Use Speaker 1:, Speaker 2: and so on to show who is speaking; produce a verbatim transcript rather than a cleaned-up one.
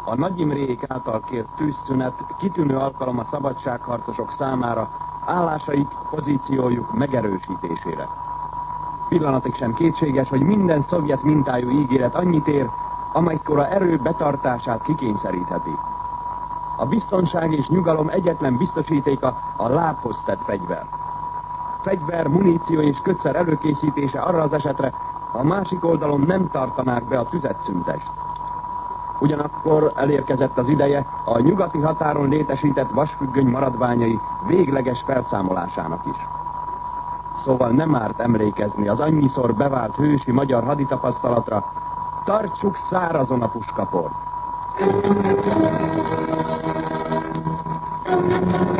Speaker 1: A Nagy Imrék által kért tűzszünet kitűnő alkalom a szabadságharcosok számára állásaik, pozíciójuk megerősítésére. Pillanatig sem kétséges, hogy minden szovjet mintájú ígéret annyit ér, amelykora erő betartását kikényszerítheti. A biztonság és nyugalom egyetlen biztosítéka a lábhoz tett fegyver. Fegyver, muníció és kötszer előkészítése arra az esetre, ha a másik oldalon nem tartanák be a tüzetszüntest. Ugyanakkor elérkezett az ideje a nyugati határon létesített vasfüggöny maradványai végleges felszámolásának is. Szóval nem árt emlékezni az annyiszor bevált hősi magyar haditapasztalatra, tartsuk szárazon a puskaport.